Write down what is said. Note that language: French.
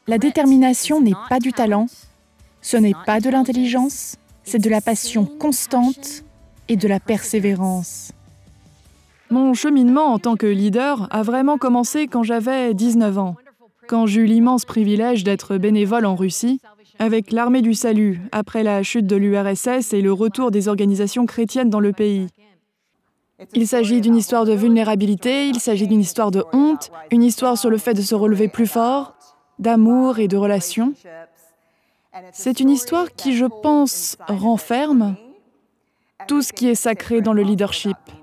La détermination n'est pas du talent, ce n'est pas de l'intelligence, c'est de la passion constante et de la persévérance. Mon cheminement en tant que leader a vraiment commencé quand j'avais 19 ans, quand j'eus l'immense privilège d'être bénévole en Russie, avec l'Armée du Salut, après la chute de l'URSS et le retour des organisations chrétiennes dans le pays. Il s'agit d'une histoire de vulnérabilité, il s'agit d'une histoire de honte, une histoire sur le fait de se relever plus fort, d'amour et de relations. C'est une histoire qui, je pense, renferme tout ce qui est sacré dans le leadership.